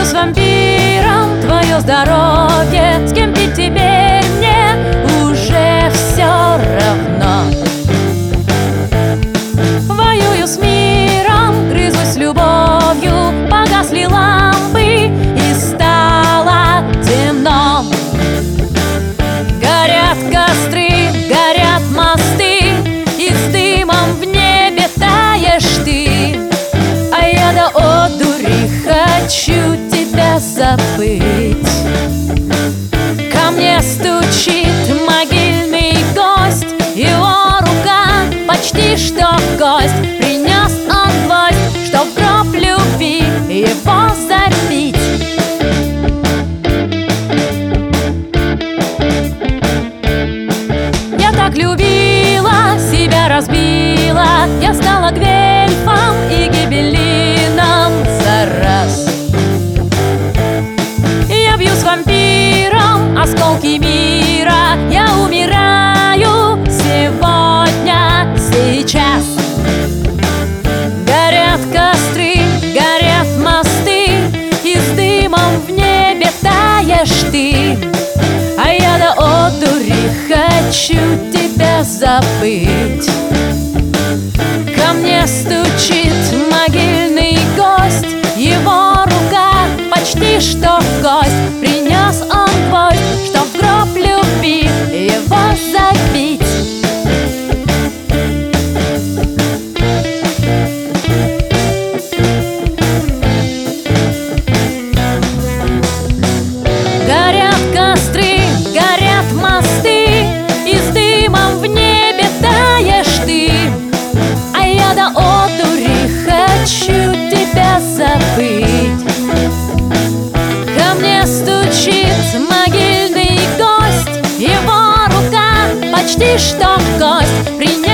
с вампиром твое здоровье, с кем пить теперь мне уже все равно. Воюю с миром, грызусь с любовью, погасли лампы и стало темно. Горят костры, горят мосты, и с дымом в небе таешь ты. А я до одури хочу тебя забыть. Ко мне стучит могильный гость, его рука почти что кость. Принес он гвоздь, чтоб в гроб любви его забить. Я так любила, себя разбила, я стала гвельфом и гибелином за раз. Я бью с вампиром осколки мира, я умираю сегодня, сейчас. Горят костры, горят мосты, и с дымом в небе таешь ты. А я до одури хочу тебя забыть. Ко мне стучит могильный гость, его рука почти что кость. Принес он гвоздь, чтоб в гроб любви его забить. Горят костры, горят мосты, и с дымом в небе таешь ты. А я до одури хочу тебя забыть. Ко мне стучит могильный гость, его рука почти что кость.